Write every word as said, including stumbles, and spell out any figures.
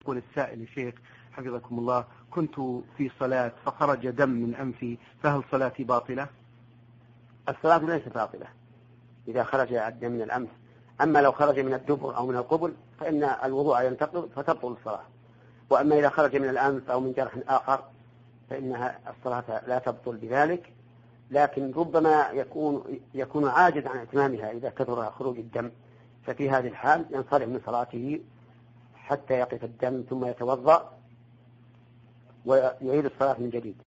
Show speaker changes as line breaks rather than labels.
يقول السائل يا شيخ حفظكم الله: كنت في صلاة فخرج دم من أنفي، فهل صلاتي باطلة؟
الصلاة ليست باطلة إذا خرج الدم من الأنف، أما لو خرج من الدبر أو من القبل فإن الوضوء ينتقض فتبطل الصلاة. وأما إذا خرج من الأنف أو من جرح آخر فإنها الصلاة لا تبطل بذلك، لكن ربما يكون يكون عاجز عن إتمامها إذا كثر خروج الدم، ففي هذه الحال ينصرف من صلاته حتى يقف الدم ثم يتوضأ ويعيد الصلاة من جديد.